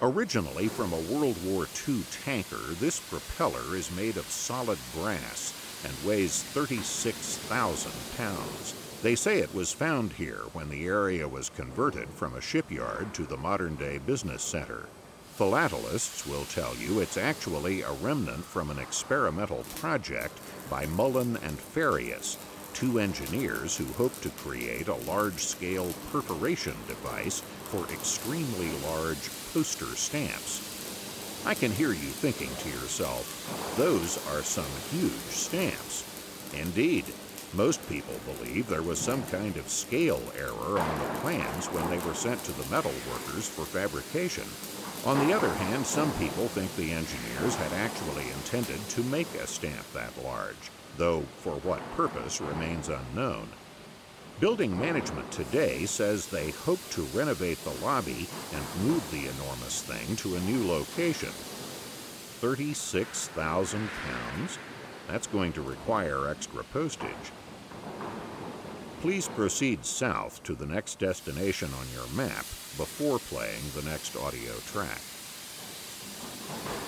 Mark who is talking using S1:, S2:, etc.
S1: Originally from a World War II tanker, this propeller is made of solid brass and weighs 36,000 pounds. They say it was found here when the area was converted from a shipyard to the modern-day business center. Philatelists will tell you it's actually a remnant from an experimental project by Mullen and Farias, two engineers who hoped to create a large-scale perforation device for extremely large poster stamps. I can hear you thinking to yourself, those are some huge stamps. Indeed, most people believe there was some kind of scale error on the plans when they were sent to the metal workers for fabrication. On the other hand, some people think the engineers had actually intended to make a stamp that large, though for what purpose remains unknown. Building management today says they hope to renovate the lobby and move the enormous thing to a new location. 36,000 pounds? That's going to require extra postage. Please proceed south to the next destination on your map before playing the next audio track.